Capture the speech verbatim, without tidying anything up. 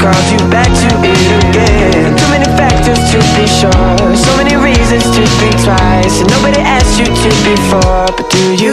called you back to it again. Too many factors to be sure, so many reasons to think twice, and nobody asked you to before. But do you